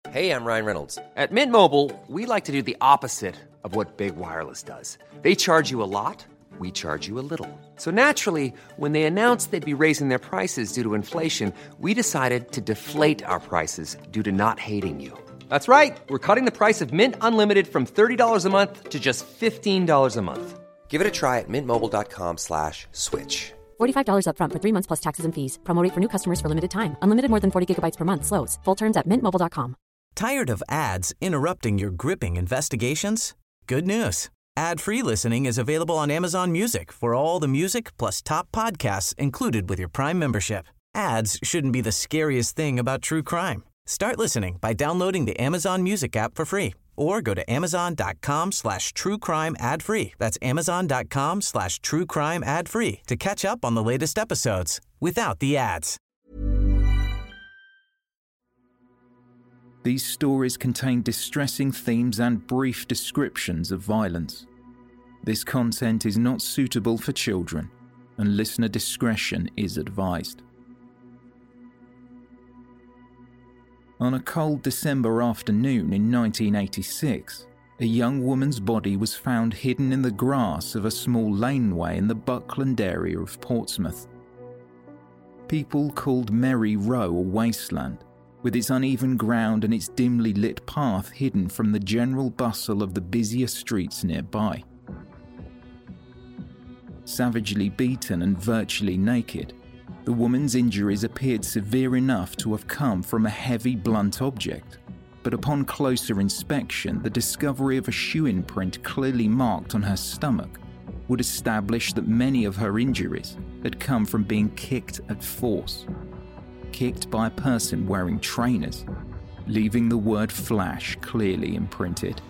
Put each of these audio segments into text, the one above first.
Hey, I'm Ryan Reynolds. At Mint Mobile, we like to do the opposite of what Big Wireless does. They charge you a lot, we charge you a little. So naturally, when they announced they'd be raising their prices due to inflation, we decided to deflate our prices due to not hating you. That's right. We're cutting the price of Mint Unlimited from $30 a month to just $15 a month. Give it a try at mintmobile.com/switch. $45 up front for 3 months plus taxes and fees. Promo rate for new customers for limited time. Unlimited more than 40 gigabytes per month. Slows full terms at mintmobile.com. Tired of ads interrupting your gripping investigations? Good news. Ad-free listening is available on Amazon Music for all the music plus top podcasts included with your Prime membership. Ads shouldn't be the scariest thing about true crime. Start listening by downloading the Amazon Music app for free or go to amazon.com/truecrime ad-free. That's amazon.com/truecrime ad-free to catch up on the latest episodes without the ads. These stories contain distressing themes and brief descriptions of violence. This content is not suitable for children, and listener discretion is advised. On a cold December afternoon in 1986, a young woman's body was found hidden in the grass of a small laneway in the Buckland area of Portsmouth. People called Merry Row a wasteland, with its uneven ground and its dimly lit path hidden from the general bustle of the busier streets nearby. Savagely beaten and virtually naked, the woman's injuries appeared severe enough to have come from a heavy blunt object, but upon closer inspection, the discovery of a shoe imprint clearly marked on her stomach would establish that many of her injuries had come from being kicked at force. Kicked by a person wearing trainers, leaving the word flash clearly imprinted.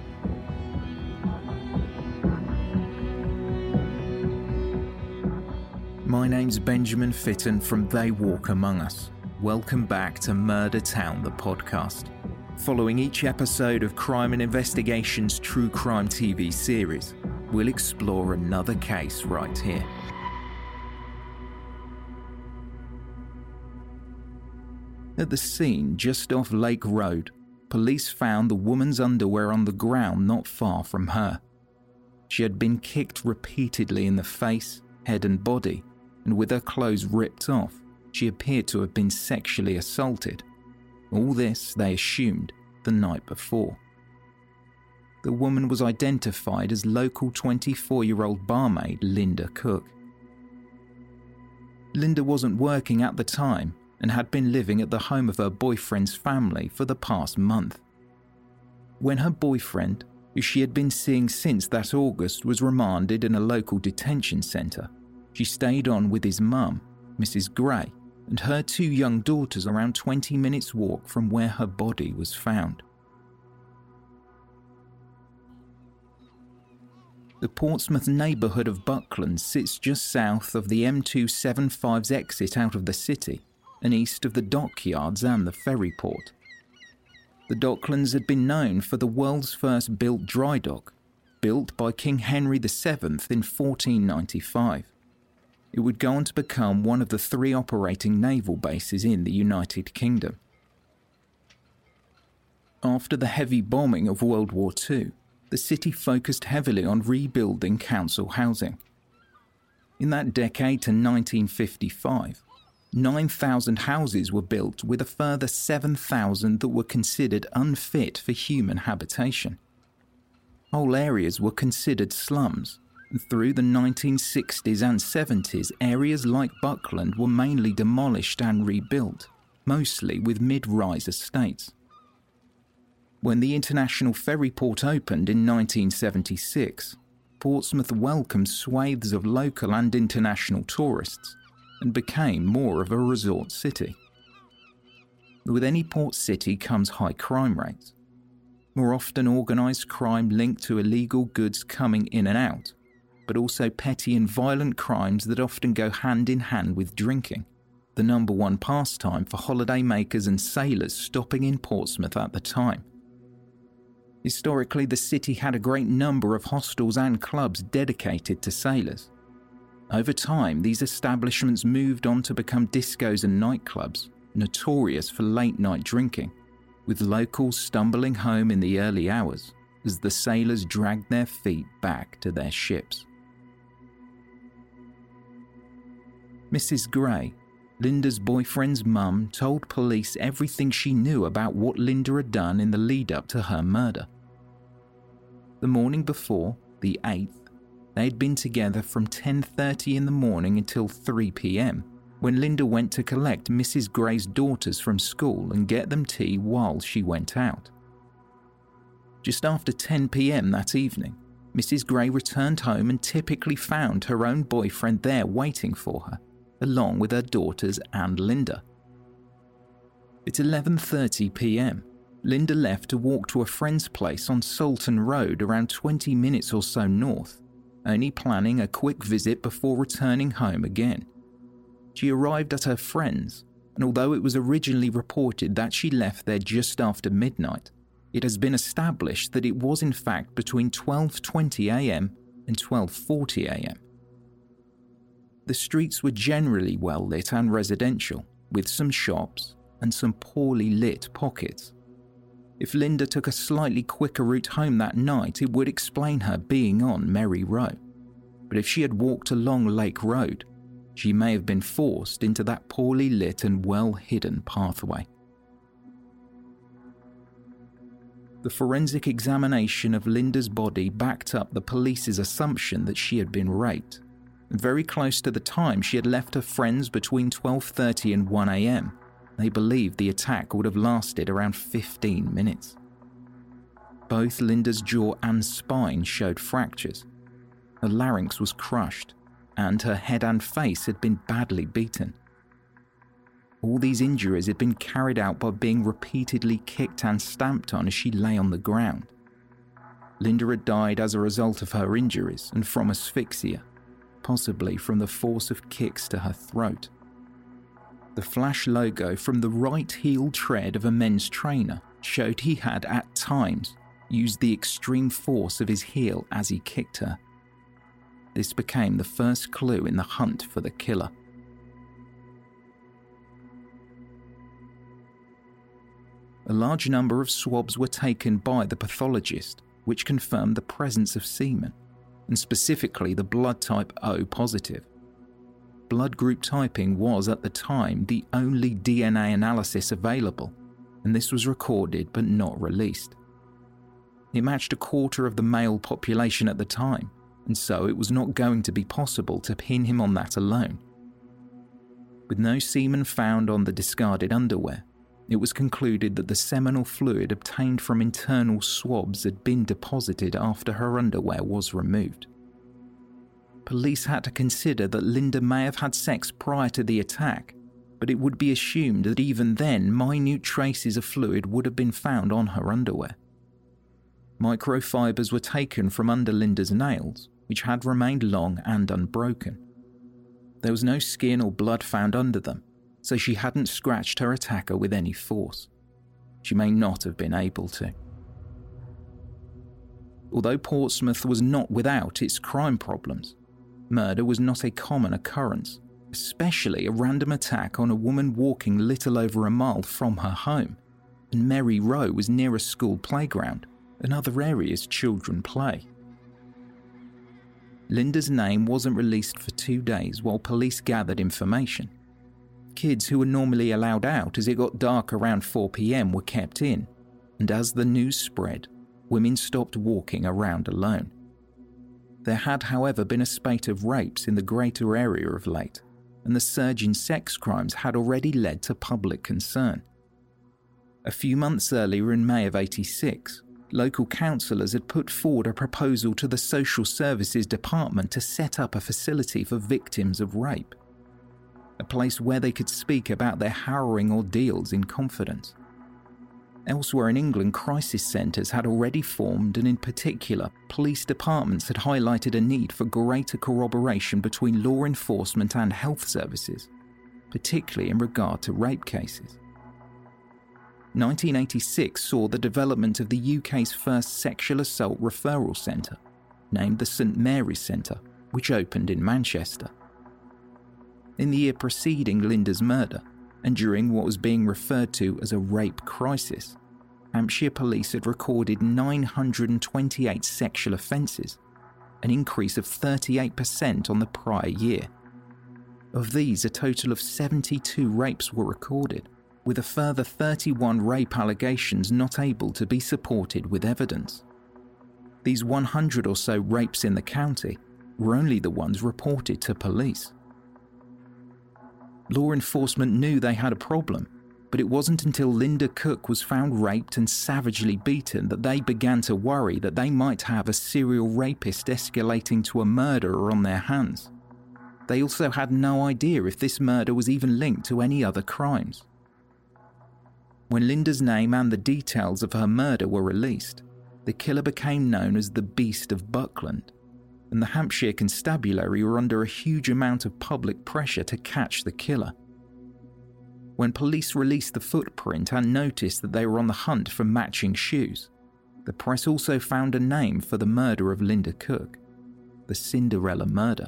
My name's Benjamin Fitton from They Walk Among Us. Welcome back to Murder Town, the podcast. Following each episode of Crime and Investigation's true crime TV series, we'll explore another case right here. At the scene just off Lake Road, police found the woman's underwear on the ground not far from her. She had been kicked repeatedly in the face, head and body, and with her clothes ripped off, she appeared to have been sexually assaulted. All this, they assumed, the night before. The woman was identified as local 24-year-old barmaid Linda Cook. Linda wasn't working at the time and had been living at the home of her boyfriend's family for the past month. When her boyfriend, who she had been seeing since that August, was remanded in a local detention centre, she stayed on with his mum, Mrs. Gray, and her 2 young daughters around 20 minutes walk from where her body was found. The Portsmouth neighbourhood of Buckland sits just south of the M275's exit out of the city and east of the dockyards and the ferry port. The Docklands had been known for the world's first built dry dock, built by King Henry VII in 1495. It would go on to become one of the 3 operating naval bases in the United Kingdom. After the heavy bombing of World War II, the city focused heavily on rebuilding council housing. In that decade to 1955, 9,000 houses were built, with a further 7,000 that were considered unfit for human habitation. Whole areas were considered slums, and through the 1960s and 70s, areas like Buckland were mainly demolished and rebuilt, mostly with mid-rise estates. When the International Ferry Port opened in 1976, Portsmouth welcomed swathes of local and international tourists and became more of a resort city. With any port city comes high crime rates. More often organised crime linked to illegal goods coming in and out, but also petty and violent crimes that often go hand in hand with drinking, the number one pastime for holiday makers and sailors stopping in Portsmouth at the time. Historically, the city had a great number of hostels and clubs dedicated to sailors. Over time, these establishments moved on to become discos and nightclubs, notorious for late-night drinking, with locals stumbling home in the early hours as the sailors dragged their feet back to their ships. Mrs. Gray, Linda's boyfriend's mum, told police everything she knew about what Linda had done in the lead-up to her murder. The morning before, the 8th, they had been together from 10:30 in the morning until 3 p.m, when Linda went to collect Mrs. Gray's daughters from school and get them tea while she went out. Just after 10 p.m. that evening, Mrs. Gray returned home and typically found her own boyfriend there waiting for her, along with her daughters and Linda. At 11:30 p.m, Linda left to walk to a friend's place on Salton Road around 20 minutes or so north, only planning a quick visit before returning home again. She arrived at her friend's, and although it was originally reported that she left there just after midnight, it has been established that it was in fact between 12:20 a.m. and 12:40 a.m. The streets were generally well lit and residential, with some shops and some poorly lit pockets. If Linda took a slightly quicker route home that night, it would explain her being on Merry Row. But if she had walked along Lake Road, she may have been forced into that poorly lit and well-hidden pathway. The forensic examination of Linda's body backed up the police's assumption that she had been raped, and very close to the time she had left her friends between 12:30 and 1 a.m, they believed the attack would have lasted around 15 minutes. Both Linda's jaw and spine showed fractures. Her larynx was crushed, and her head and face had been badly beaten. All these injuries had been carried out by being repeatedly kicked and stamped on as she lay on the ground. Linda had died as a result of her injuries and from asphyxia, possibly from the force of kicks to her throat. The flash logo from the right heel tread of a men's trainer showed he had at times used the extreme force of his heel as he kicked her. This became the first clue in the hunt for the killer. A large number of swabs were taken by the pathologist, which confirmed the presence of semen, and specifically the blood type O positive. Blood group typing was at the time the only DNA analysis available, and this was recorded but not released. It matched a quarter of the male population at the time, and so it was not going to be possible to pin him on that alone. With no semen found on the discarded underwear, it was concluded that the seminal fluid obtained from internal swabs had been deposited after her underwear was removed. Police had to consider that Linda may have had sex prior to the attack, but it would be assumed that even then minute traces of fluid would have been found on her underwear. Microfibers were taken from under Linda's nails, which had remained long and unbroken. There was no skin or blood found under them, so she hadn't scratched her attacker with any force. She may not have been able to. Although Portsmouth was not without its crime problems, murder was not a common occurrence, especially a random attack on a woman walking little over a mile from her home, and Merry Row was near a school playground and other areas children play. Linda's name wasn't released for 2 days while police gathered information. Kids who were normally allowed out as it got dark around 4 p.m. were kept in, and as the news spread, women stopped walking around alone. There had, however, been a spate of rapes in the greater area of late, and the surge in sex crimes had already led to public concern. A few months earlier, in May of '86, local councillors had put forward a proposal to the Social Services Department to set up a facility for victims of rape, a place where they could speak about their harrowing ordeals in confidence. Elsewhere in England, crisis centres had already formed, and in particular, police departments had highlighted a need for greater corroboration between law enforcement and health services, particularly in regard to rape cases. 1986 saw the development of the UK's first sexual assault referral centre, named the St Mary's Centre, which opened in Manchester. In the year preceding Linda's murder, and during what was being referred to as a rape crisis, Hampshire police had recorded 928 sexual offences, an increase of 38% on the prior year. Of these, a total of 72 rapes were recorded, with a further 31 rape allegations not able to be supported with evidence. These 100 or so rapes in the county were only the ones reported to police. Law enforcement knew they had a problem, but it wasn't until Linda Cook was found raped and savagely beaten that they began to worry that they might have a serial rapist escalating to a murderer on their hands. They also had no idea if this murder was even linked to any other crimes. When Linda's name and the details of her murder were released, the killer became known as the Beast of Buckland, and the Hampshire Constabulary were under a huge amount of public pressure to catch the killer. When police released the footprint and noticed that they were on the hunt for matching shoes, the press also found a name for the murder of Linda Cook: the Cinderella murder.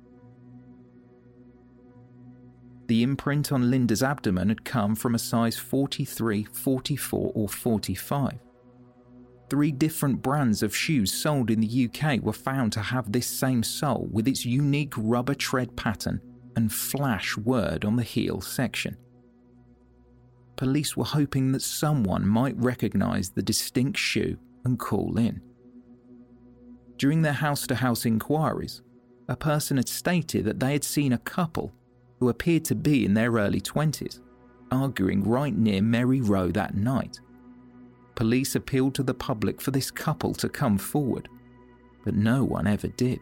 The imprint on Linda's abdomen had come from a size 43, 44 or 45. 3 different brands of shoes sold in the UK were found to have this same sole with its unique rubber tread pattern and flash word on the heel section. Police were hoping that someone might recognise the distinct shoe and call in. During their house-to-house inquiries, a person had stated that they had seen a couple who appeared to be in their early 20s, arguing right near Merry Row that night. Police appealed to the public for this couple to come forward, but no one ever did.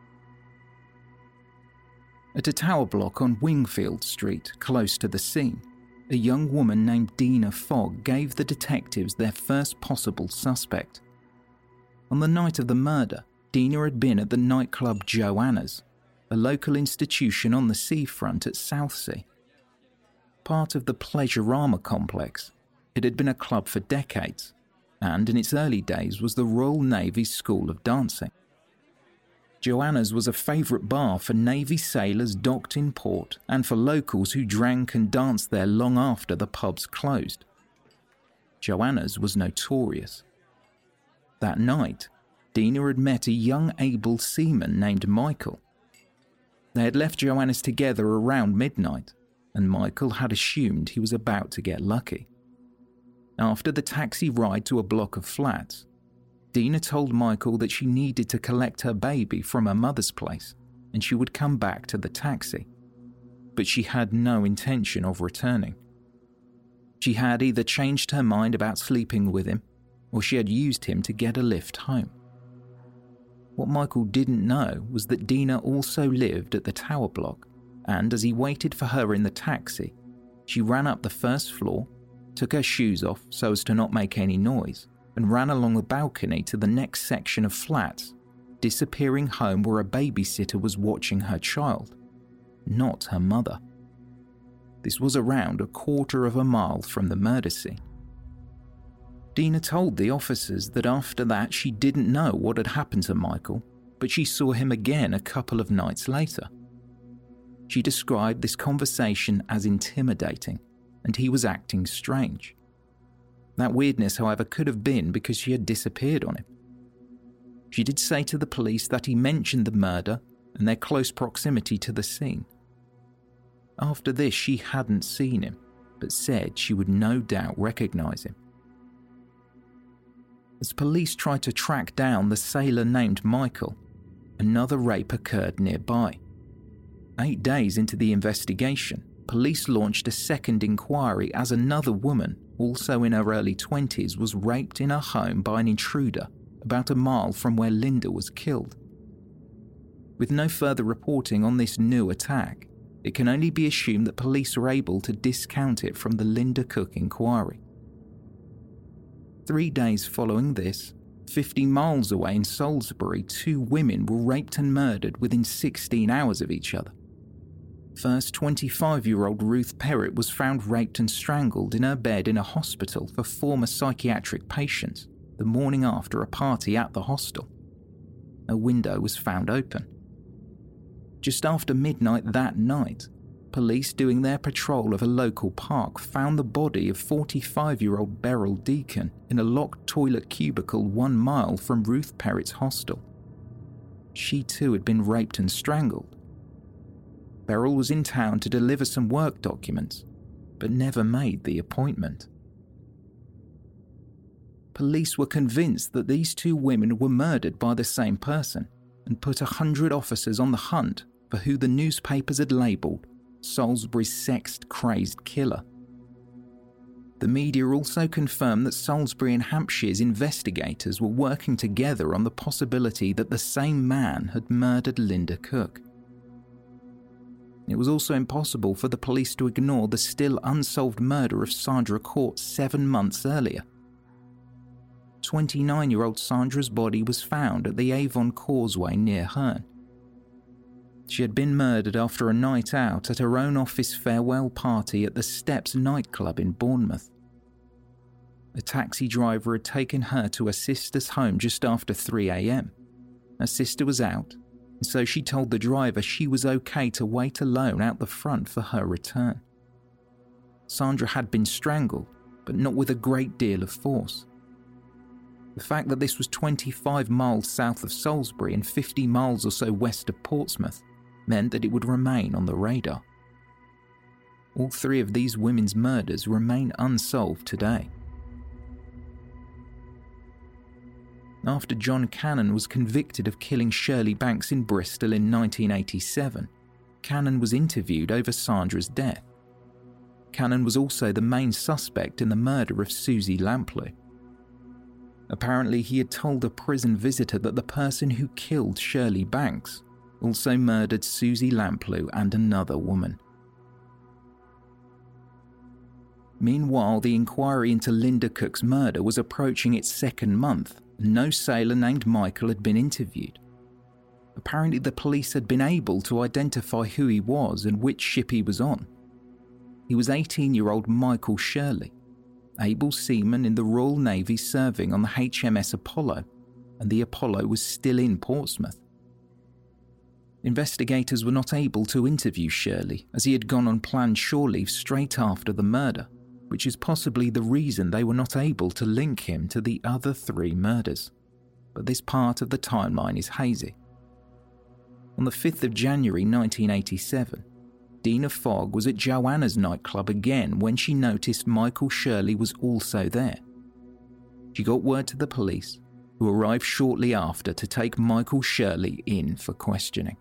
At a tower block on Wingfield Street, close to the scene, a young woman named Dina Fogg gave the detectives their first possible suspect. On the night of the murder, Dina had been at the nightclub Joanna's, a local institution on the seafront at Southsea. Part of the Pleasurama complex, it had been a club for decades, and in its early days was the Royal Navy's School of Dancing. Joanna's was a favourite bar for Navy sailors docked in port and for locals who drank and danced there long after the pubs closed. Joanna's was notorious. That night, Dina had met a young able seaman named Michael. They had left Joanna's together around midnight, and Michael had assumed he was about to get lucky. After the taxi ride to a block of flats, Dina told Michael that she needed to collect her baby from her mother's place and she would come back to the taxi, but she had no intention of returning. She had either changed her mind about sleeping with him or she had used him to get a lift home. What Michael didn't know was that Dina also lived at the tower block, and as he waited for her in the taxi, she ran up the first floor, took her shoes off so as to not make any noise, and ran along the balcony to the next section of flats, disappearing home where a babysitter was watching her child, not her mother. This was around a quarter of a mile from the murder scene. Dina told the officers that after that she didn't know what had happened to Michael, but she saw him again a couple of nights later. She described this conversation as intimidating, and he was acting strange. That weirdness, however, could have been because she had disappeared on him. She did say to the police that he mentioned the murder and their close proximity to the scene. After this, she hadn't seen him, but said she would no doubt recognise him. As police tried to track down the sailor named Michael, another rape occurred nearby. 8 days into the investigation, police launched a second inquiry as another woman, also in her early 20s, was raped in her home by an intruder about a mile from where Linda was killed. With no further reporting on this new attack, it can only be assumed that police were able to discount it from the Linda Cook inquiry. 3 days following this, 50 miles away in Salisbury, 2 women were raped and murdered within 16 hours of each other. First, 25-year-old Ruth Perrett was found raped and strangled in her bed in a hospital for former psychiatric patients the morning after a party at the hostel. A window was found open. Just after midnight that night, police doing their patrol of a local park found the body of 45-year-old Beryl Deacon in a locked toilet cubicle 1 mile from Ruth Perrett's hostel. She too had been raped and strangled. Beryl was in town to deliver some work documents, but never made the appointment. Police were convinced that these 2 women were murdered by the same person and put 100 officers on the hunt for who the newspapers had labelled Salisbury's sex-crazed killer. The media also confirmed that Salisbury and Hampshire's investigators were working together on the possibility that the same man had murdered Linda Cook. It was also impossible for the police to ignore the still unsolved murder of Sandra Court 7 months earlier. 29-year-old Sandra's body was found at the Avon Causeway near Herne. She had been murdered after a night out at her own office farewell party at the Steps nightclub in Bournemouth. A taxi driver had taken her to her sister's home just after 3 a.m. Her sister was out, and so she told the driver she was okay to wait alone out the front for her return. Sandra had been strangled, but not with a great deal of force. The fact that this was 25 miles south of Salisbury and 50 miles or so west of Portsmouth meant that it would remain on the radar. All 3 of these women's murders remain unsolved today. After John Cannon was convicted of killing Shirley Banks in Bristol in 1987, Cannon was interviewed over Sandra's death. Cannon was also the main suspect in the murder of Susie Lamplugh. Apparently, he had told a prison visitor that the person who killed Shirley Banks also murdered Susie Lamplugh and another woman. Meanwhile, the inquiry into Linda Cook's murder was approaching its 2nd month, and no sailor named Michael had been interviewed. Apparently, the police had been able to identify who he was and which ship he was on. He was 18-year-old Michael Shirley, able seaman in the Royal Navy serving on the HMS Apollo, and the Apollo was still in Portsmouth. Investigators were not able to interview Shirley as he had gone on planned shore leave straight after the murder, which is possibly the reason they were not able to link him to the other 3 murders. But this part of the timeline is hazy. On the 5th of January 1987, Dina Fogg was at Joanna's nightclub again when she noticed Michael Shirley was also there. She got word to the police, who arrived shortly after to take Michael Shirley in for questioning.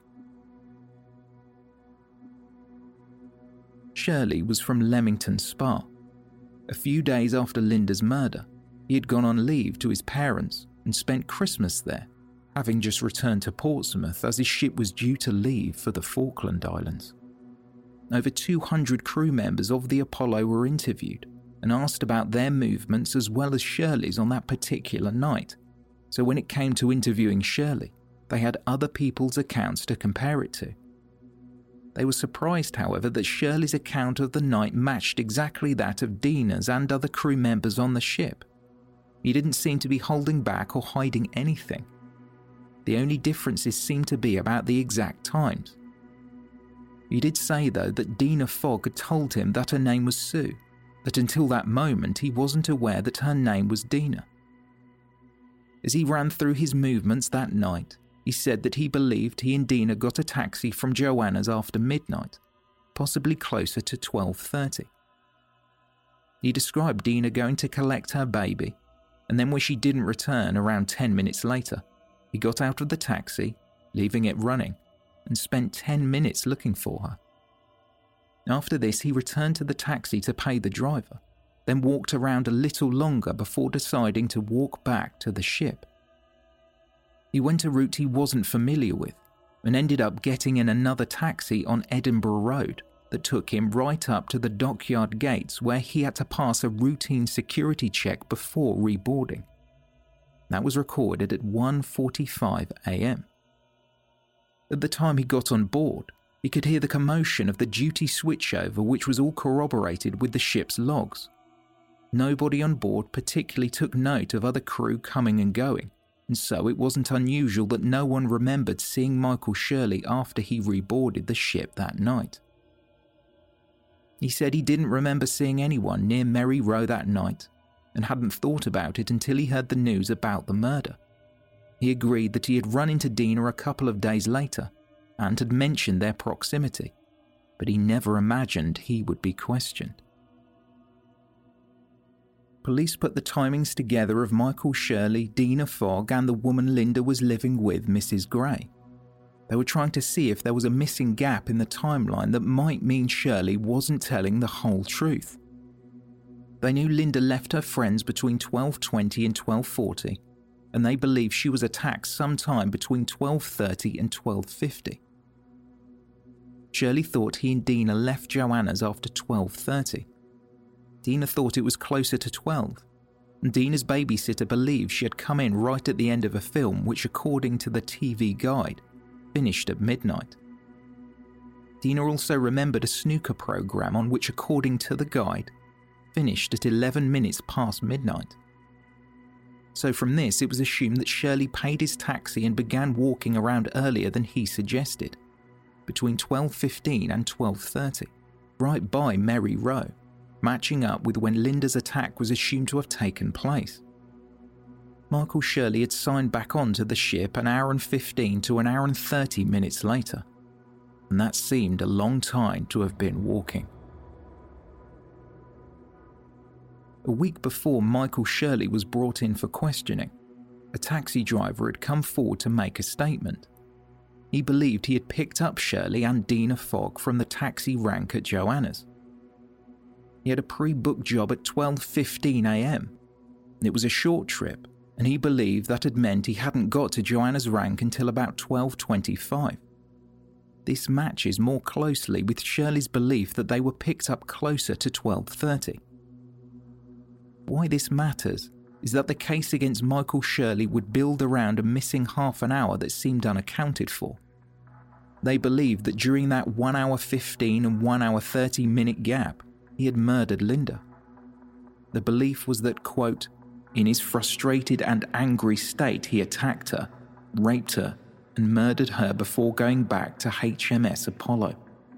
Shirley was from Leamington Spa. A few days after Linda's murder, he had gone on leave to his parents and spent Christmas there, having just returned to Portsmouth as his ship was due to leave for the Falkland Islands. Over 200 crew members of the Apollo were interviewed and asked about their movements as well as Shirley's on that particular night. So when it came to interviewing Shirley, they had other people's accounts to compare it to. They were surprised, however, that Shirley's account of the night matched exactly that of Dina's and other crew members on the ship. He didn't seem to be holding back or hiding anything. The only differences seemed to be about the exact times. He did say, though, that Dina Fogg had told him that her name was Sue, that until that moment he wasn't aware that her name was Dina. As he ran through his movements that night, he said that he believed he and Dina got a taxi from Joanna's after midnight, possibly closer to 12:30. He described Dina going to collect her baby, and then when she didn't return around 10 minutes later, he got out of the taxi, leaving it running, and spent 10 minutes looking for her. After this, he returned to the taxi to pay the driver, then walked around a little longer before deciding to walk back to the ship. He went a route he wasn't familiar with and ended up getting in another taxi on Edinburgh Road that took him right up to the dockyard gates where he had to pass a routine security check before reboarding. That was recorded at 1:45 a.m. At the time he got on board, he could hear the commotion of the duty switchover, which was all corroborated with the ship's logs. Nobody on board particularly took note of other crew coming and going, and so it wasn't unusual that no one remembered seeing Michael Shirley after he reboarded the ship that night. He said he didn't remember seeing anyone near Merry Row that night and hadn't thought about it until he heard the news about the murder. He agreed that he had run into Dina a couple of days later and had mentioned their proximity, but he never imagined he would be questioned. Police put the timings together of Michael Shirley, Dina Fogg, and the woman Linda was living with, Mrs. Gray. They were trying to see if there was a missing gap in the timeline that might mean Shirley wasn't telling the whole truth. They knew Linda left her friends between 12:20 and 12:40, and they believed she was attacked sometime between 12:30 and 12:50. Shirley thought he and Dina left Joanna's after 12:30. Dina thought it was closer to 12, and Dina's babysitter believed she had come in right at the end of a film which, according to the TV guide, finished at midnight. Dina also remembered a snooker program on which, according to the guide, finished at 11 minutes past midnight. So from this, it was assumed that Shirley paid his taxi and began walking around earlier than he suggested, between 12:15 and 12:30, right by Merry Row, matching up with when Linda's attack was assumed to have taken place. Michael Shirley had signed back onto the ship an hour and 15 to an hour and 30 minutes later, and that seemed a long time to have been walking. A week before Michael Shirley was brought in for questioning, a taxi driver had come forward to make a statement. He believed he had picked up Shirley and Dina Fogg from the taxi rank at Joanna's. He had a pre-booked job at 12:15 a.m. It was a short trip, and he believed that had meant he hadn't got to Joanna's rank until about 12:25. This matches more closely with Shirley's belief that they were picked up closer to 12:30. Why this matters is that the case against Michael Shirley would build around a missing half an hour that seemed unaccounted for. They believed that during that 1 hour 15 and 1 hour 30 minute gap, he had murdered Linda. The belief was that, quote, in his frustrated and angry state he attacked her, raped her, and murdered her before going back to HMS Apollo.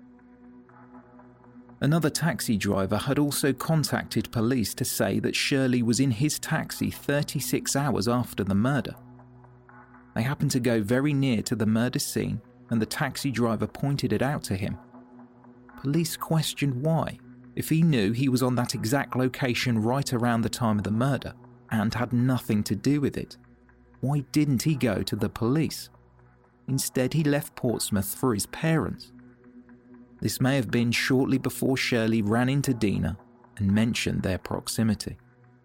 Another taxi driver had also contacted police to say that Shirley was in his taxi 36 hours after the murder. They happened to go very near to the murder scene, and the taxi driver pointed it out to him. Police questioned why, if he knew he was on that exact location right around the time of the murder and had nothing to do with it. Why didn't he go to the police? Instead, he left Portsmouth for his parents. This may have been shortly before Shirley ran into Dina and mentioned their proximity.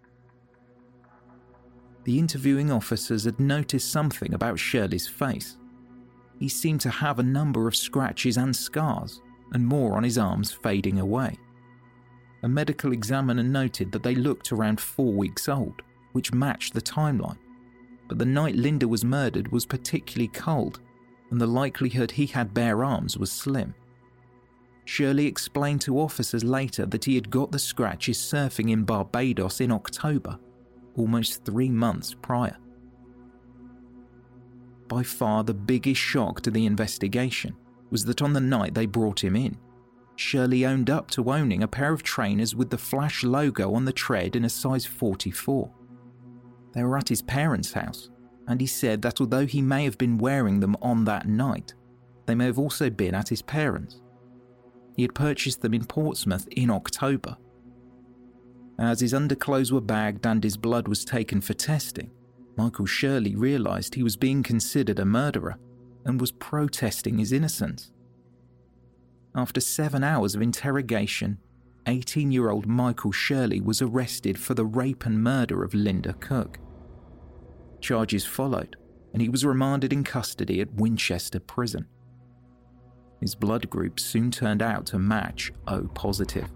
The interviewing officers had noticed something about Shirley's face. He seemed to have a number of scratches and scars, and more on his arms fading away. A medical examiner noted that they looked around 4 weeks old, which matched the timeline, but the night Linda was murdered was particularly cold, and the likelihood he had bare arms was slim. Shirley explained to officers later that he had got the scratches surfing in Barbados in October, almost 3 months prior. By far the biggest shock to the investigation was that on the night they brought him in, Shirley owned up to owning a pair of trainers with the Flash logo on the tread in a size 44. They were at his parents' house, and he said that although he may have been wearing them on that night, they may have also been at his parents'. He had purchased them in Portsmouth in October. As his underclothes were bagged and his blood was taken for testing, Michael Shirley realised he was being considered a murderer and was protesting his innocence. After 7 hours of interrogation, 18-year-old Michael Shirley was arrested for the rape and murder of Linda Cook. Charges followed, and he was remanded in custody at Winchester Prison. His blood group soon turned out to match O positive.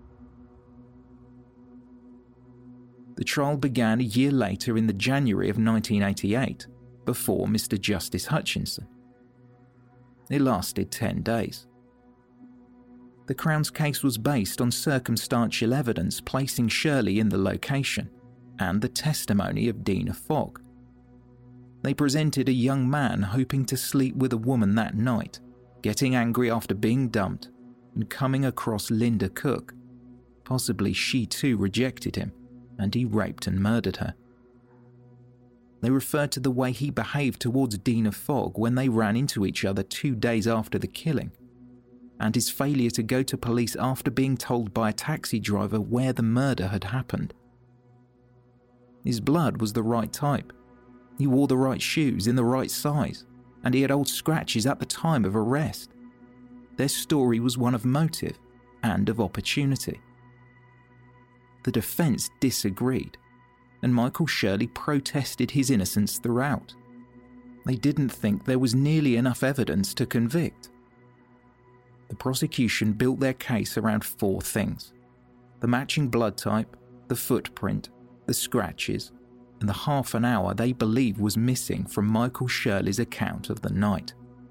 The trial began a year later in the January of 1988, before Mr. Justice Hutchinson. It lasted 10 days. The Crown's case was based on circumstantial evidence placing Shirley in the location and the testimony of Dina Fogg. They presented a young man hoping to sleep with a woman that night, getting angry after being dumped, and coming across Linda Cook. Possibly she too rejected him, and he raped and murdered her. They referred to the way he behaved towards Dina Fogg when they ran into each other 2 days after the killing, and his failure to go to police after being told by a taxi driver where the murder had happened. His blood was the right type. He wore the right shoes in the right size, and he had old scratches at the time of arrest. Their story was one of motive and of opportunity. The defence disagreed, and Michael Shirley protested his innocence throughout. They didn't think there was nearly enough evidence to convict. The prosecution built their case around 4 things: the matching blood type, the footprint, the scratches, and the half an hour they believe was missing from Michael Shirley's account of the night.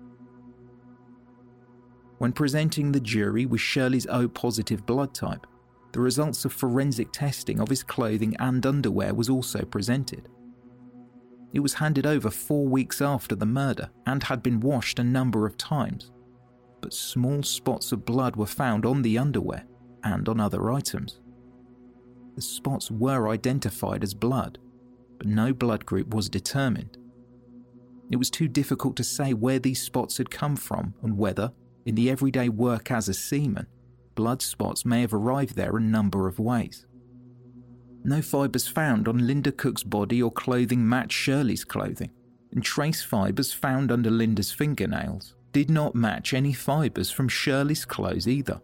When presenting the jury with Shirley's O-positive blood type, the results of forensic testing of his clothing and underwear was also presented. It was handed over 4 weeks after the murder and had been washed a number of times, but small spots of blood were found on the underwear and on other items. The spots were identified as blood, but no blood group was determined. It was too difficult to say where these spots had come from and whether, in the everyday work as a seaman, blood spots may have arrived there a number of ways. No fibres found on Linda Cook's body or clothing matched Shirley's clothing, and trace fibres found under Linda's fingernails did not match any fibres from Shirley's clothes either.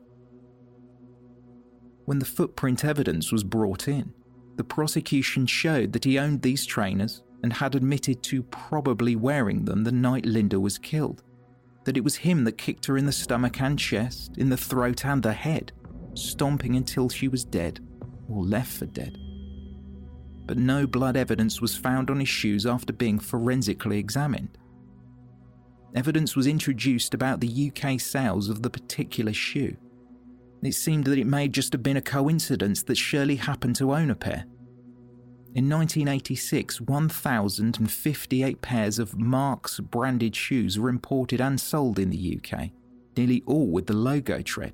When the footprint evidence was brought in, the prosecution showed that he owned these trainers and had admitted to probably wearing them the night Linda was killed, that it was him that kicked her in the stomach and chest, in the throat and the head, stomping until she was dead or left for dead. But no blood evidence was found on his shoes after being forensically examined. Evidence was introduced about the UK sales of the particular shoe. It seemed that it may just have been a coincidence that Shirley happened to own a pair. In 1986, 1,058 pairs of Marks branded shoes were imported and sold in the UK, nearly all with the logo tread.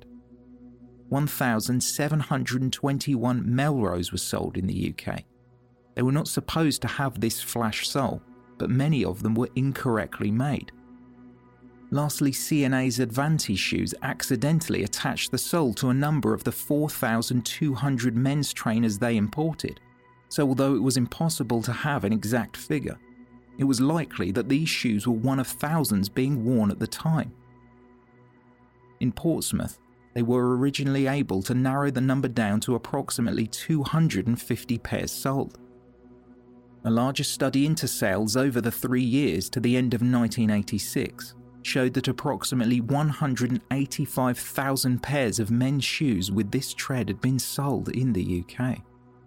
1,721 Melrose were sold in the UK. They were not supposed to have this flash sole, but many of them were incorrectly made. Lastly, C&A's Advanti shoes accidentally attached the sole to a number of the 4,200 men's trainers they imported. So although it was impossible to have an exact figure, it was likely that these shoes were one of thousands being worn at the time. In Portsmouth, they were originally able to narrow the number down to approximately 250 pairs sold. A larger study into sales over the 3 years to the end of 1986 showed that approximately 185,000 pairs of men's shoes with this tread had been sold in the UK.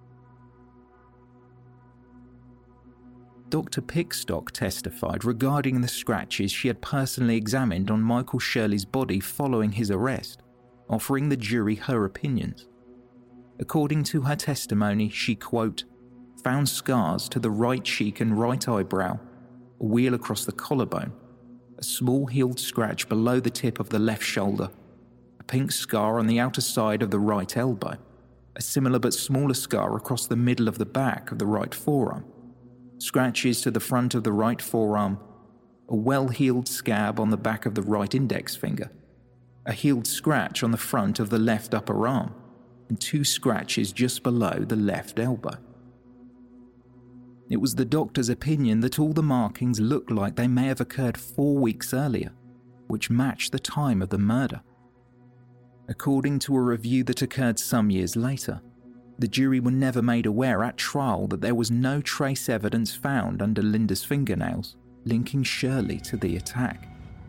Dr. Pickstock testified regarding the scratches she had personally examined on Michael Shirley's body following his arrest, offering the jury her opinions. According to her testimony, she, quote, found scars to the right cheek and right eyebrow, a wheal across the collarbone, a small healed scratch below the tip of the left shoulder, a pink scar on the outer side of the right elbow, a similar but smaller scar across the middle of the back of the right forearm, scratches to the front of the right forearm, a well-healed scab on the back of the right index finger, a healed scratch on the front of the left upper arm, and 2 scratches just below the left elbow. It was the doctor's opinion that all the markings looked like they may have occurred 4 weeks earlier, which matched the time of the murder. According to a review that occurred some years later, the jury were never made aware at trial that there was no trace evidence found under Linda's fingernails linking Shirley to the attack.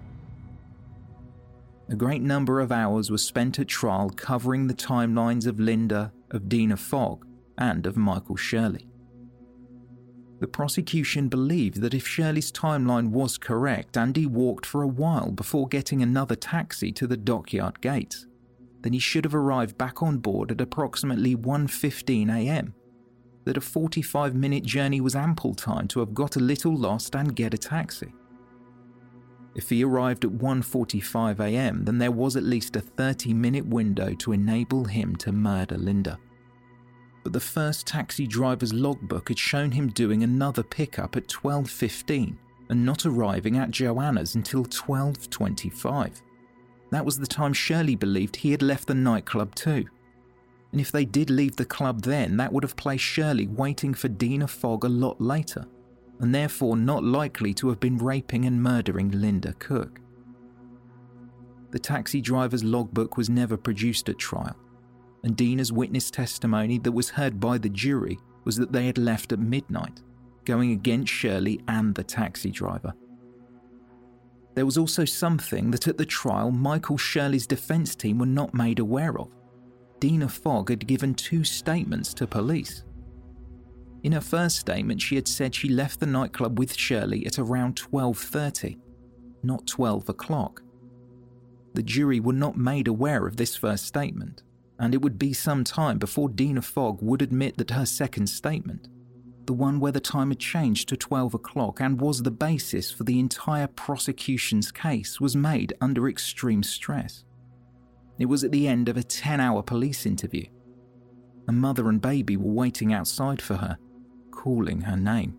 A great number of hours were spent at trial covering the timelines of Linda, of Dina Fogg, and of Michael Shirley. The prosecution believed that if Shirley's timeline was correct and he walked for a while before getting another taxi to the dockyard gates, then he should have arrived back on board at approximately 1:15 a.m, that a 45-minute journey was ample time to have got a little lost and get a taxi. If he arrived at 1:45 a.m, then there was at least a 30-minute window to enable him to murder Linda. But the first taxi driver's logbook had shown him doing another pickup at 12:15 and not arriving at Joanna's until 12:25. That was the time Shirley believed he had left the nightclub too. And if they did leave the club then, that would have placed Shirley waiting for Dina Fogg a lot later, and therefore not likely to have been raping and murdering Linda Cook. The taxi driver's logbook was never produced at trial, and Dina's witness testimony that was heard by the jury was that they had left at midnight, going against Shirley and the taxi driver. There was also something that at the trial Michael Shirley's defence team were not made aware of. Dina Fogg had given 2 statements to police. In her first statement, she had said she left the nightclub with Shirley at around 12:30, not 12 o'clock. The jury were not made aware of this first statement, and it would be some time before Dina Fogg would admit that her second statement, the one where the time had changed to 12 o'clock and was the basis for the entire prosecution's case, was made under extreme stress. It was at the end of a 10-hour police interview. A mother and baby were waiting outside for her, calling her name.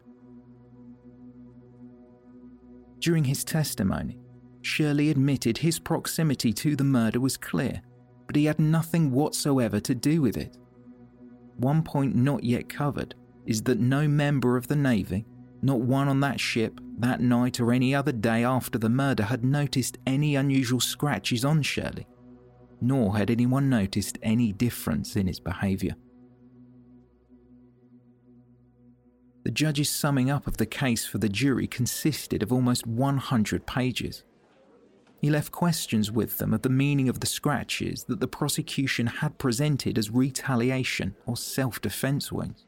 During his testimony, Shirley admitted his proximity to the murder was clear, but he had nothing whatsoever to do with it. One point not yet covered is that no member of the Navy, not one on that ship, that night or any other day after the murder, had noticed any unusual scratches on Shirley, nor had anyone noticed any difference in his behaviour. The judge's summing up of the case for the jury consisted of almost 100 pages. He left questions with them of the meaning of the scratches that the prosecution had presented as retaliation or self-defence wounds.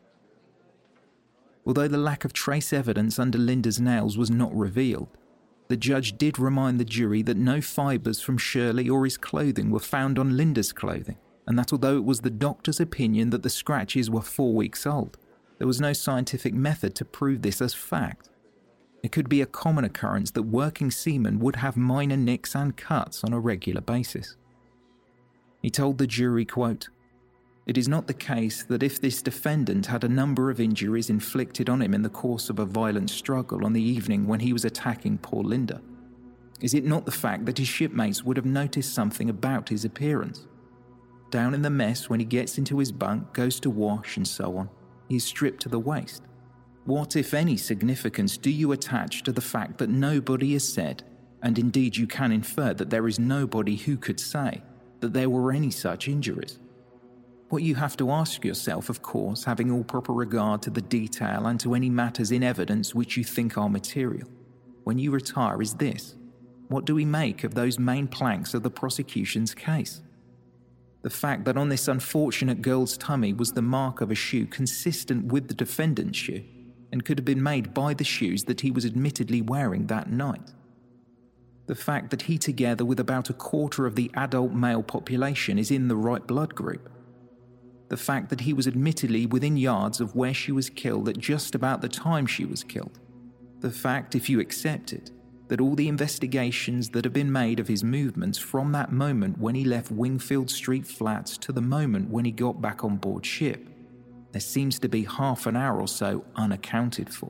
Although the lack of trace evidence under Linda's nails was not revealed, the judge did remind the jury that no fibres from Shirley or his clothing were found on Linda's clothing, and that although it was the doctor's opinion that the scratches were 4 weeks old, there was no scientific method to prove this as fact. It could be a common occurrence that working seamen would have minor nicks and cuts on a regular basis. He told the jury, quote, "It is not the case that if this defendant had a number of injuries inflicted on him in the course of a violent struggle on the evening when he was attacking poor Linda, is it not the fact that his shipmates would have noticed something about his appearance? Down in the mess when he gets into his bunk, goes to wash and so on, he is stripped to the waist. What, if any, significance do you attach to the fact that nobody has said, and indeed you can infer that there is nobody who could say, that there were any such injuries? What you have to ask yourself, of course, having all proper regard to the detail and to any matters in evidence which you think are material, when you retire, is this: what do we make of those main planks of the prosecution's case? The fact that on this unfortunate girl's tummy was the mark of a shoe consistent with the defendant's shoe, and could have been made by the shoes that he was admittedly wearing that night. The fact that he, together with about a quarter of the adult male population, is in the right blood group. The fact that he was admittedly within yards of where she was killed at just about the time she was killed. The fact, if you accept it, that all the investigations that have been made of his movements from that moment when he left Wingfield Street Flats to the moment when he got back on board ship, there seems to be half an hour or so unaccounted for.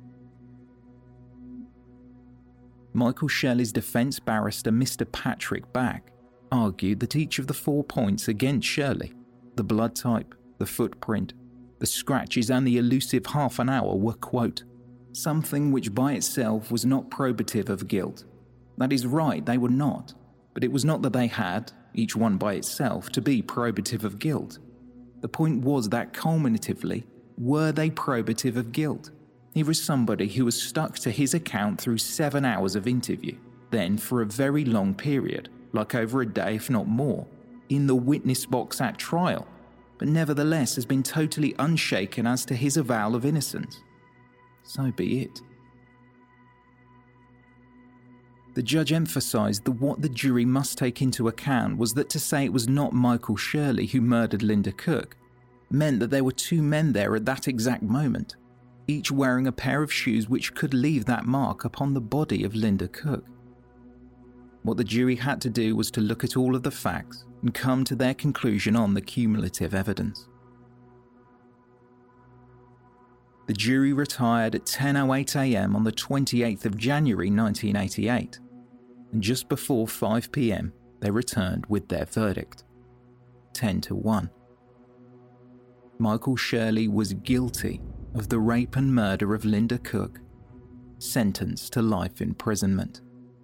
Michael Shirley's defence barrister, Mr. Patrick Back, argued that each of the 4 points against Shirley, the blood type, the footprint, the scratches and the elusive half an hour, were, quote, something which by itself was not probative of guilt. That is right, they were not, but it was not that they had, each one by itself, to be probative of guilt. The point was that culminatively, were they probative of guilt? Here is somebody who was stuck to his account through 7 hours of interview, then for a very long period, like over a day if not more, in the witness box at trial, but nevertheless has been totally unshaken as to his avowal of innocence. So be it. The judge emphasised that what the jury must take into account was that to say it was not Michael Shirley who murdered Linda Cook meant that there were 2 men there at that exact moment, each wearing a pair of shoes which could leave that mark upon the body of Linda Cook. What the jury had to do was to look at all of the facts and come to their conclusion on the cumulative evidence. The jury retired at 10:08 a.m. on the 28th of January 1988, and just before 5 p.m. they returned with their verdict, 10-1. Michael Shirley was guilty of the rape and murder of Linda Cook, sentenced to life imprisonment.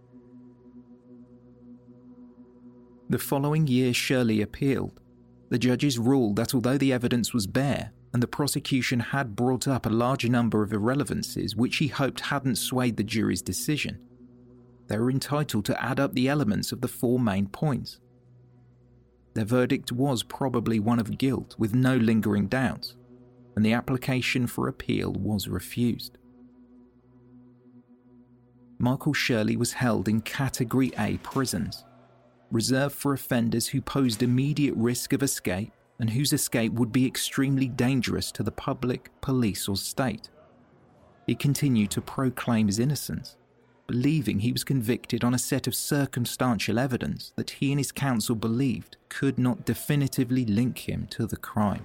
The following year, Shirley appealed. The judges ruled that although the evidence was bare and the prosecution had brought up a large number of irrelevancies which he hoped hadn't swayed the jury's decision, they were entitled to add up the elements of the 4 main points. Their verdict was probably one of guilt with no lingering doubts, and the application for appeal was refused. Michael Shirley was held in Category A prisons, reserved for offenders who posed immediate risk of escape and whose escape would be extremely dangerous to the public, police or state. He continued to proclaim his innocence, believing he was convicted on a set of circumstantial evidence that he and his counsel believed could not definitively link him to the crime.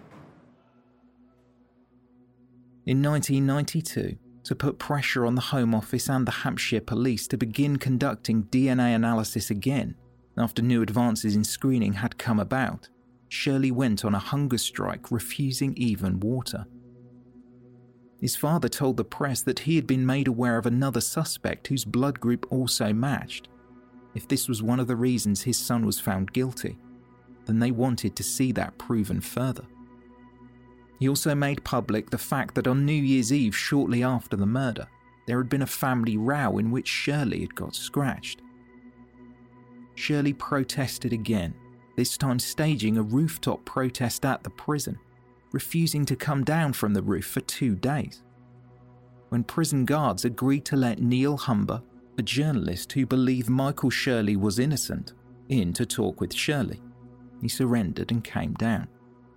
In 1992, to put pressure on the Home Office and the Hampshire Police to begin conducting DNA analysis again, after new advances in screening had come about, Shirley went on a hunger strike, refusing even water. His father told the press that he had been made aware of another suspect whose blood group also matched. If this was one of the reasons his son was found guilty, then they wanted to see that proven further. He also made public the fact that on New Year's Eve, shortly after the murder, there had been a family row in which Shirley had got scratched. Shirley protested again, this time staging a rooftop protest at the prison, refusing to come down from the roof for 2 days. When prison guards agreed to let Neil Humber, a journalist who believed Michael Shirley was innocent, in to talk with Shirley, he surrendered and came down.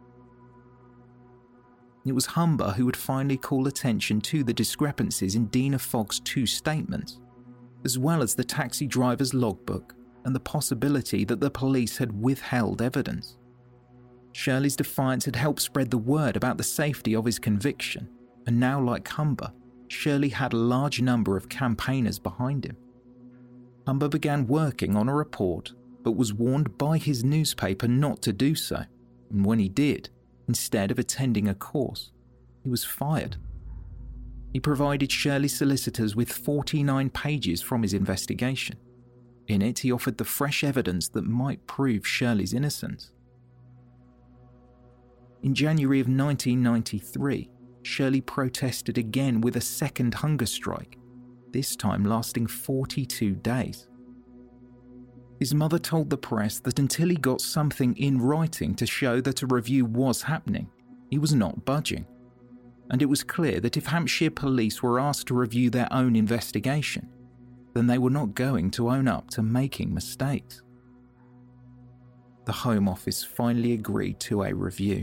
It was Humber who would finally call attention to the discrepancies in Dina Fogg's 2 statements, as well as the taxi driver's logbook and the possibility that the police had withheld evidence. Shirley's defiance had helped spread the word about the safety of his conviction, and now, like Humber, Shirley had a large number of campaigners behind him. Humber began working on a report, but was warned by his newspaper not to do so, and when he did, instead of attending a course, he was fired. He provided Shirley's solicitors with 49 pages from his investigation. In it, he offered the fresh evidence that might prove Shirley's innocence. In January of 1993, Shirley protested again with a second hunger strike, this time lasting 42 days. His mother told the press that until he got something in writing to show that a review was happening, he was not budging. And it was clear that if Hampshire Police were asked to review their own investigation, then they were not going to own up to making mistakes. The Home Office finally agreed to a review.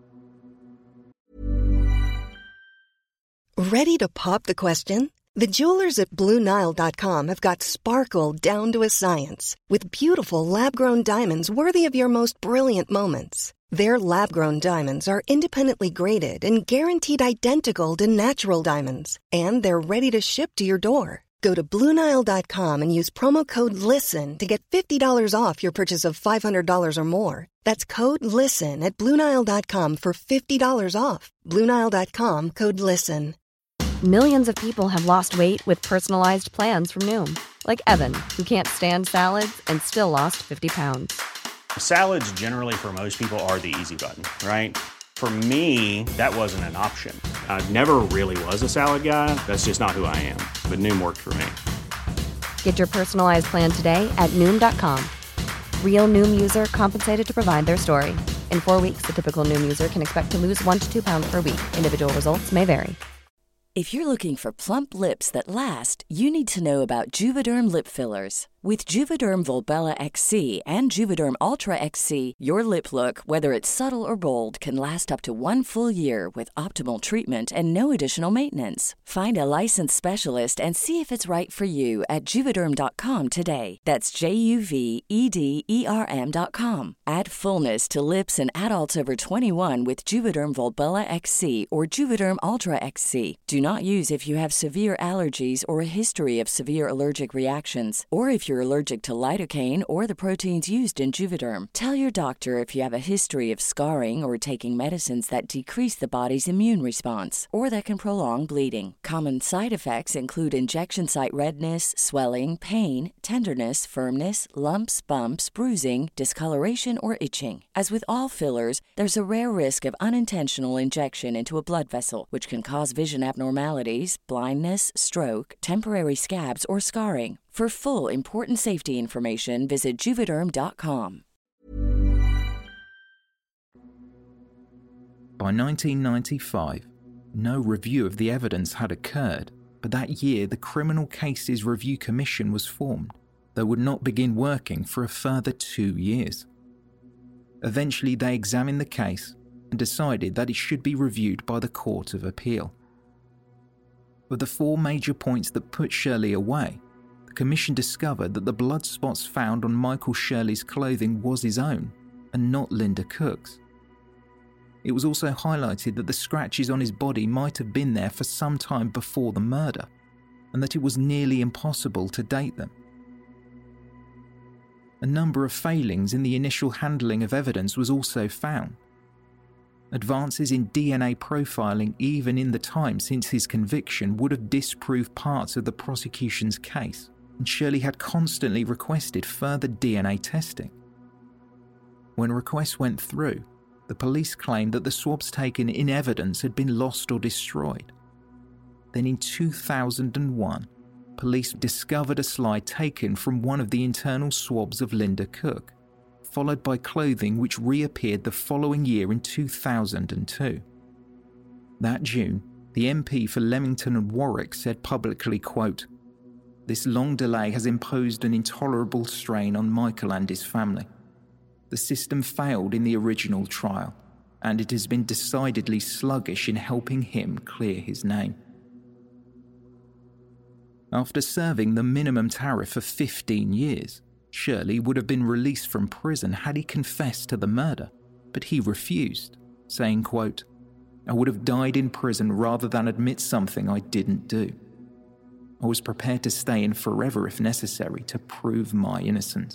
Ready to pop the question? The jewelers at BlueNile.com have got sparkle down to a science with beautiful lab-grown diamonds worthy of your most brilliant moments. Their lab-grown diamonds are independently graded and guaranteed identical to natural diamonds, and they're ready to ship to your door. Go to BlueNile.com and use promo code LISTEN to get $50 off your purchase of $500 or more. That's code LISTEN at BlueNile.com for $50 off. BlueNile.com, code LISTEN. Millions of people have lost weight with personalized plans from Noom. Like Evan, who can't stand salads and still lost 50 pounds. Salads generally for most people are the easy button, right? For me, that wasn't an option. I never really was a salad guy. That's just not who I am. But Noom worked for me. Get your personalized plan today at Noom.com. Real Noom user compensated to provide their story. In 4 weeks, the typical Noom user can expect to lose 1 to 2 pounds per week. Individual results may vary. If you're looking for plump lips that last, you need to know about Juvederm lip fillers. With Juvederm Volbella XC and Juvederm Ultra XC, your lip look, whether it's subtle or bold, can last up to 1 full year with optimal treatment and no additional maintenance. Find a licensed specialist and see if it's right for you at Juvederm.com today. That's JUVEDERM.com. Add fullness to lips in adults over 21 with Juvederm Volbella XC or Juvederm Ultra XC. Do not use if you have severe allergies or a history of severe allergic reactions, or if you're allergic to lidocaine or the proteins used in Juvederm. Tell your doctor if you have a history of scarring or taking medicines that decrease the body's immune response or that can prolong bleeding. Common side effects include injection site redness, swelling, pain, tenderness, firmness, lumps, bumps, bruising, discoloration, or itching. As with all fillers, there's a rare risk of unintentional injection into a blood vessel, which can cause vision abnormalities, blindness, stroke, temporary scabs, or scarring. For full important safety information, visit Juvederm.com. By 1995, no review of the evidence had occurred, but that year the Criminal Cases Review Commission was formed, though would not begin working for a further 2 years. Eventually they examined the case and decided that it should be reviewed by the Court of Appeal. Of the 4 major points that put Shirley away, the Commission discovered that the blood spots found on Michael Shirley's clothing was his own, and not Linda Cook's. It was also highlighted that the scratches on his body might have been there for some time before the murder, and that it was nearly impossible to date them. A number of failings in the initial handling of evidence was also found. Advances in DNA profiling even in the time since his conviction would have disproved parts of the prosecution's case, and Shirley had constantly requested further DNA testing. When requests went through, the police claimed that the swabs taken in evidence had been lost or destroyed. Then in 2001, police discovered a slide taken from one of the internal swabs of Linda Cook, followed by clothing which reappeared the following year in 2002. That June, the MP for Leamington and Warwick said publicly, quote, "This long delay has imposed an intolerable strain on Michael and his family. The system failed in the original trial, and it has been decidedly sluggish in helping him clear his name." After serving the minimum tariff of 15 years, Shirley would have been released from prison had he confessed to the murder, but he refused, saying, quote, "I would have died in prison rather than admit something I didn't do. I was prepared to stay in forever if necessary to prove my innocence."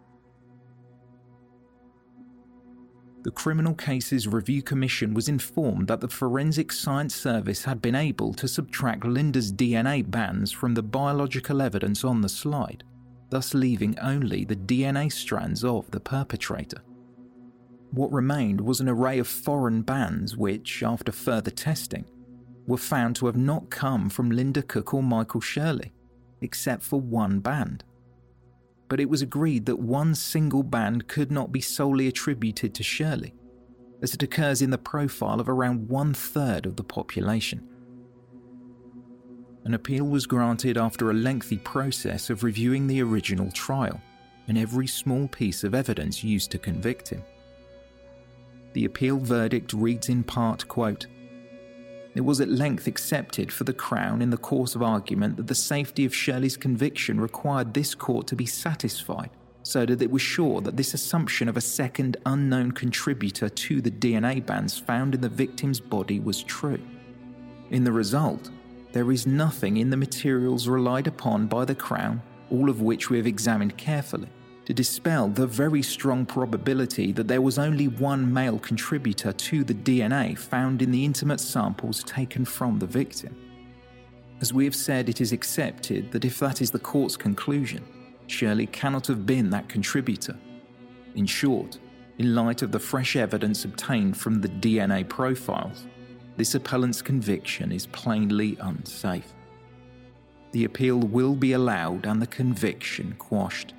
The Criminal Cases Review Commission was informed that the Forensic Science Service had been able to subtract Linda's DNA bands from the biological evidence on the slide, thus leaving only the DNA strands of the perpetrator. What remained was an array of foreign bands which, after further testing, were found to have not come from Linda Cook or Michael Shirley, except for one band. But it was agreed that one single band could not be solely attributed to Shirley, as it occurs in the profile of around 1/3 of the population. An appeal was granted after a lengthy process of reviewing the original trial and every small piece of evidence used to convict him. The appeal verdict reads in part, quote, "It was at length accepted for the Crown in the course of argument that the safety of Shirley's conviction required this court to be satisfied, so that it was sure that this assumption of a second unknown contributor to the DNA bands found in the victim's body was true. In the result, there is nothing in the materials relied upon by the Crown, all of which we have examined carefully, to dispel the very strong probability that there was only one male contributor to the DNA found in the intimate samples taken from the victim. As we have said, it is accepted that if that is the court's conclusion, Shirley cannot have been that contributor. In short, in light of the fresh evidence obtained from the DNA profiles, this appellant's conviction is plainly unsafe. The appeal will be allowed and the conviction quashed."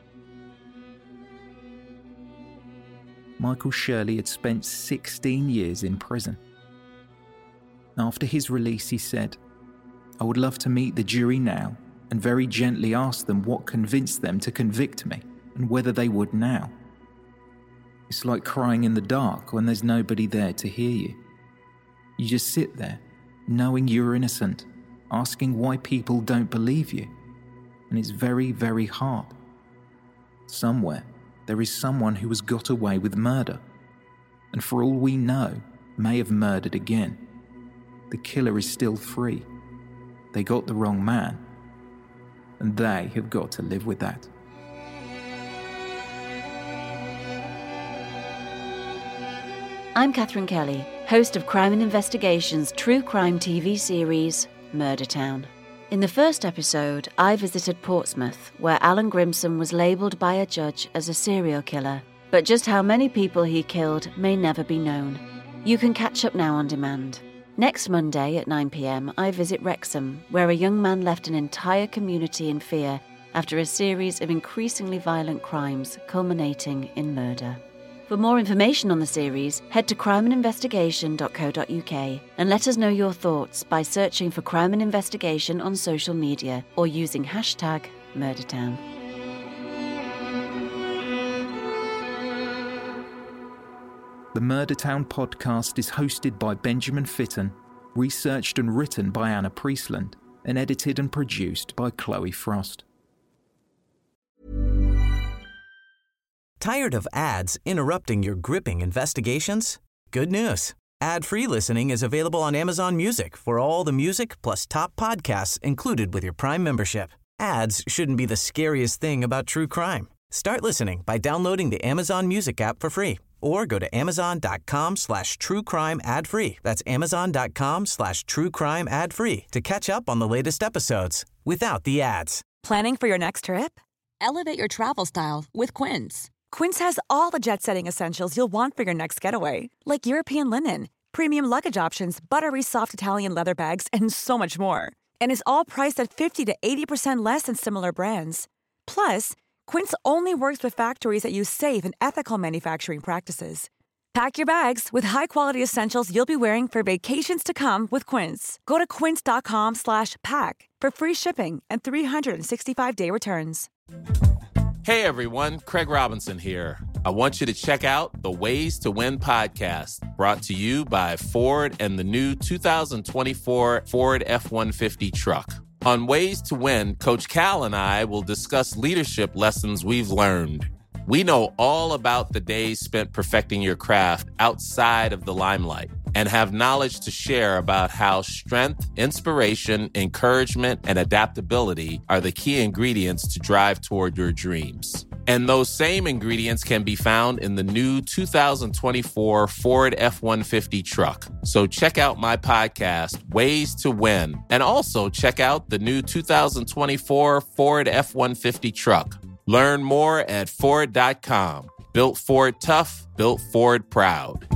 Michael Shirley had spent 16 years in prison. After his release, he said, "I would love to meet the jury now and very gently asked them what convinced them to convict me and whether they would now. It's like crying in the dark when there's nobody there to hear you. You just sit there, knowing you're innocent, asking why people don't believe you. And it's very, very hard. Somewhere, there is someone who has got away with murder, and for all we know, may have murdered again. The killer is still free. They got the wrong man, and they have got to live with that. I'm Catherine Kelly, host of Crime and Investigation's true crime TV series, Murder Town. In the first episode, I visited Portsmouth, where Alan Grimson was labelled by a judge as a serial killer, but just how many people he killed may never be known. You can catch up now on demand. Next Monday at 9 p.m, I visit Wrexham, where a young man left an entire community in fear after a series of increasingly violent crimes culminating in murder. For more information on the series, head to crimeandinvestigation.co.uk and let us know your thoughts by searching for Crime and Investigation on social media or using hashtag MurderTown. The Murder Town podcast is hosted by Benjamin Fitton, researched and written by Anna Priestland, and edited and produced by Chloe Frost. Tired of ads interrupting your gripping investigations? Good news. Ad-free listening is available on Amazon Music for all the music plus top podcasts included with your Prime membership. Ads shouldn't be the scariest thing about true crime. Start listening by downloading the Amazon Music app for free or go to amazon.com/truecrime ad-free. That's amazon.com/truecrime ad-free to catch up on the latest episodes without the ads. Planning for your next trip? Elevate your travel style with Quince. Quince has all the jet-setting essentials you'll want for your next getaway, like European linen, premium luggage options, buttery soft Italian leather bags, and so much more. And is all priced at 50 to 80% less than similar brands. Plus, Quince only works with factories that use safe and ethical manufacturing practices. Pack your bags with high-quality essentials you'll be wearing for vacations to come with Quince. Go to quince.com/pack for free shipping and 365-day returns. Hey everyone, Craig Robinson here. I want you to check out the Ways to Win podcast, brought to you by Ford and the new 2024 Ford F-150 truck. On Ways to Win, Coach Cal and I will discuss leadership lessons we've learned. We know all about the days spent perfecting your craft outside of the limelight and have knowledge to share about how strength, inspiration, encouragement, and adaptability are the key ingredients to drive toward your dreams. And those same ingredients can be found in the new 2024 Ford F-150 truck. So check out my podcast, Ways to Win, and also check out the new 2024 Ford F-150 truck. Learn more at Ford.com. Built Ford tough, built Ford proud.